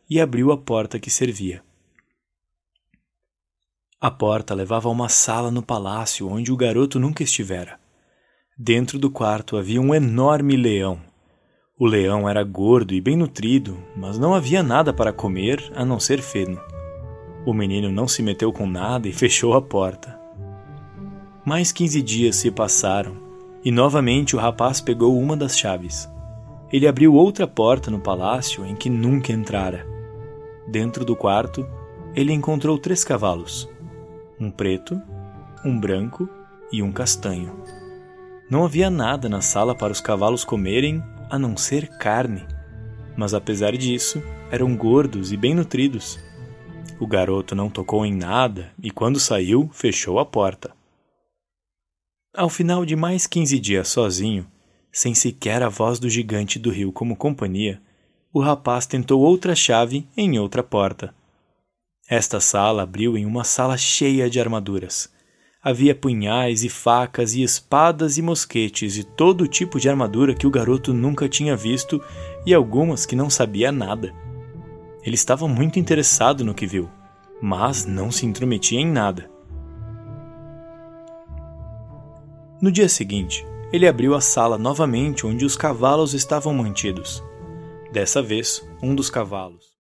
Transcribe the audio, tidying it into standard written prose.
e abriu a porta que servia. A porta levava a uma sala no palácio onde o garoto nunca estivera. Dentro do quarto havia um enorme leão. O leão era gordo e bem nutrido, mas não havia nada para comer a não ser feno. O menino não se meteu com nada e fechou a porta. Mais 15 dias se passaram e novamente o rapaz pegou uma das chaves. Ele abriu outra porta no palácio em que nunca entrara. Dentro do quarto, ele encontrou 3 cavalos. Um preto, um branco e um castanho. Não havia nada na sala para os cavalos comerem a não ser carne, mas apesar disso, eram gordos e bem nutridos. O garoto não tocou em nada e quando saiu, fechou a porta. Ao final de mais 15 dias sozinho, sem sequer a voz do gigante do rio como companhia, o rapaz tentou outra chave em outra porta. Esta sala abriu em uma sala cheia de armaduras. Havia punhais e facas e espadas e mosquetes e todo tipo de armadura que o garoto nunca tinha visto e algumas que não sabia nada. Ele estava muito interessado no que viu, mas não se intrometia em nada. No dia seguinte, ele abriu a sala novamente onde os cavalos estavam mantidos. Dessa vez, um dos cavalos